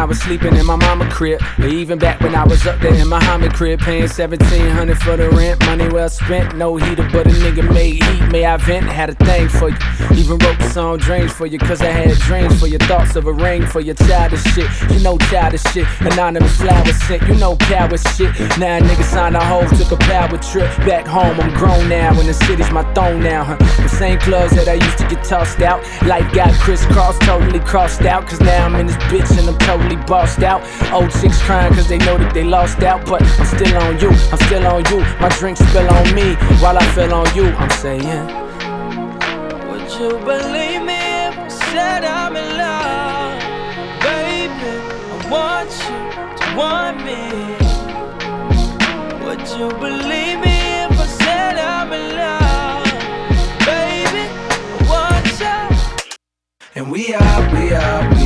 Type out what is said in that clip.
was sleeping in my mama crib, or even back when I was up there in my Muhammad crib, paying $1,700 for the rent. Money well spent, no heater, but a nigga made heat. May I vent, had a thing for you. Even wrote the song Dreams for you, cause I had dreams for your thoughts of a ring for your childish shit. You know childish shit, anonymous flowers sent, you know coward shit. Now a nigga signed a hoe, took a power trip back home. I'm grown now, and the city's my throne now, huh? The same clubs that I used to get tossed out. Life got crisscrossed, totally crossed out, cause now I'm in this bitch and I'm totally bossed out. Old chicks crying cause they know that they lost out, but I'm still on you, I'm still on you. My drink spill on me while I fell on you. I'm saying, would you believe me if I said I'm in love? Baby, I want you to want me. Would you believe me if I said I'm in love? Baby, I want you. and we are